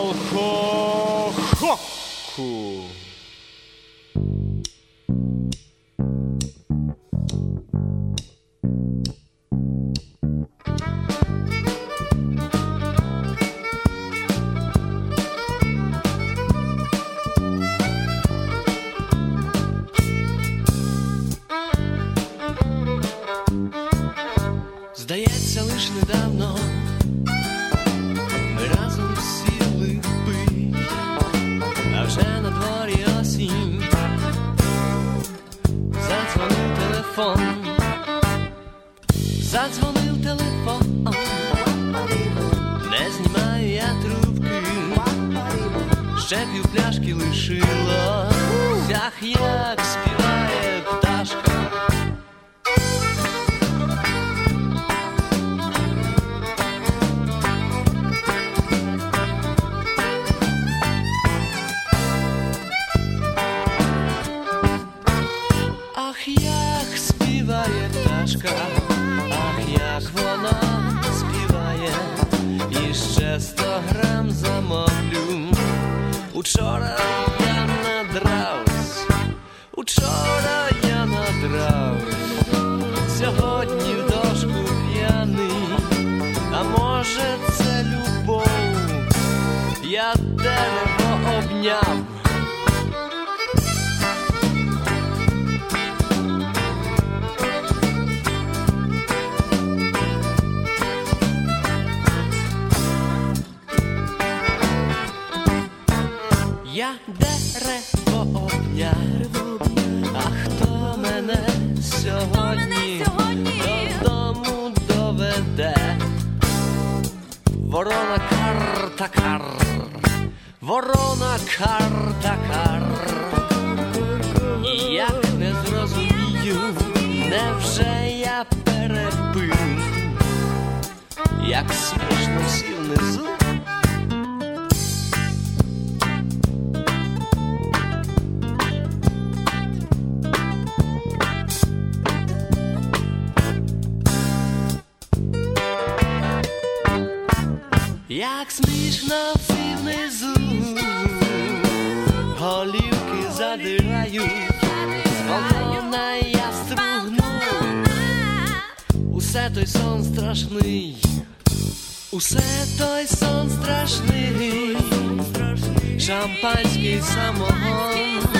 алкохоку. Здається, лиш недавно ми разом сіли пить, а вже на дворі осінь. Задзвонив телефон, задзвонив телефон, не знімаю я трубки, ще півпляшки лишилось. Ах, як співає пташка. Ах, як співає пташка, ах, як вона співає, і ще 100 грам замовлю. Учора я надравсь, учора я надравсь, сьогодні в дошку п'яний, а може це любов, я дерево обняв. Я дерево обняв, а хто мене сьогодні додому доведе? Ворона кар-та-кар, ворона кар-та-кар. Ніяк не зрозумію, невже я перепив, як смішно всі внизу. Як смішно всі внизу, голівки задирають, волна я стругну. Усе той сон страшний, усе той сон страшний, шампанський самогон.